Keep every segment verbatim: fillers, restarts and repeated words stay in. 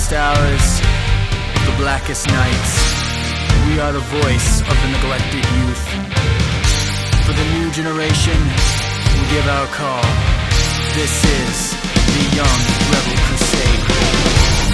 darkest hours, the blackest nights, we are the voice of the neglected youth. For the new generation, we give our call. This is the Young Rebel Crusade.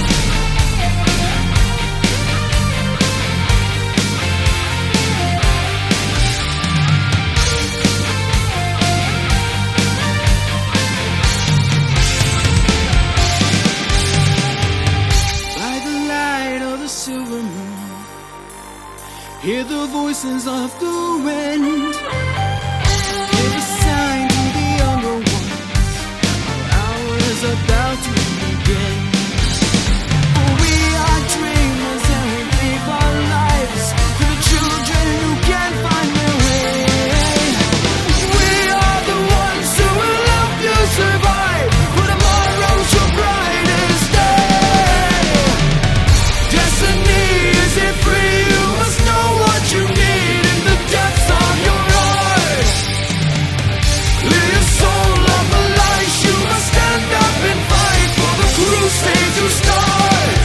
Hear the voices of the wind. Give a sign to the younger ones. Our hour is about to begin. For we are dreamers and we live our lives for the children who can't find their way. We are the ones who will help you survive, for tomorrow's your brightest day. Destiny is it free? You need in the depths of your heart. Clear your soul of the lies. You must stand up and fight for the crusade to start.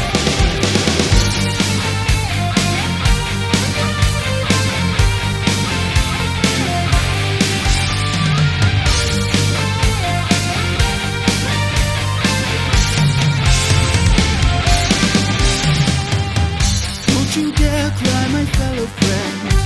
Don't you dare cry, my fellow friend.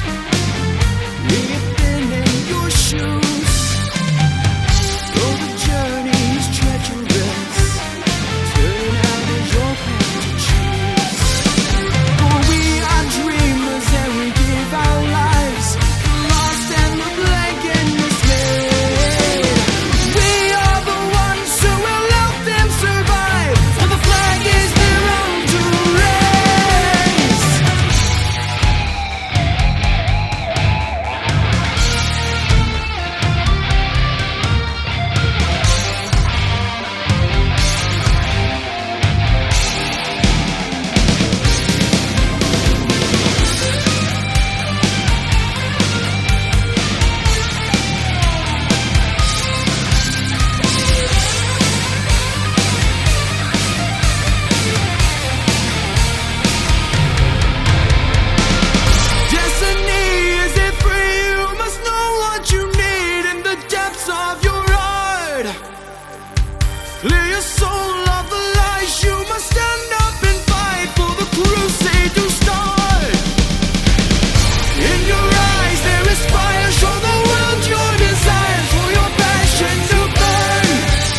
Clear your soul of the lies. You must stand up and fight for the crusade to start. In your eyes there is fire. Show the world your desires, for your passion to burn.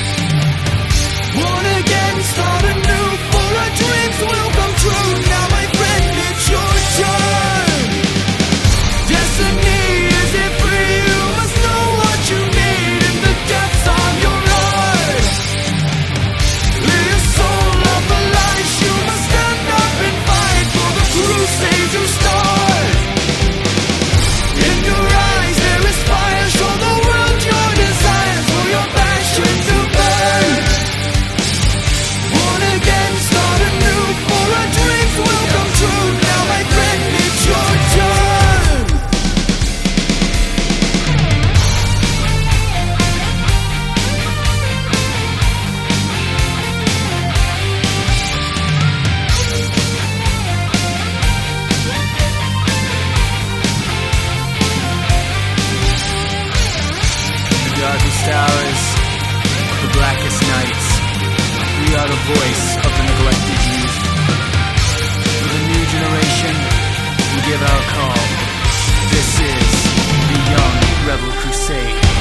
Born again, start anew, for our dreams will come true. Now my friend, it's your turn. Destiny is it free? You must know what you need in the depths of your heart. Clear your soul of the lies. You must stand up and fight for the crusade to start. In your eyes there is fire. Show the world your desires, for your passion to burn. Born again, start anew, for our dreams will come true. Now my friend, it's your turn. The darkest hours, the blackest nights, we are the voice of the neglected youth. For the new generation, we give our call. This is the Young Rebel Crusade.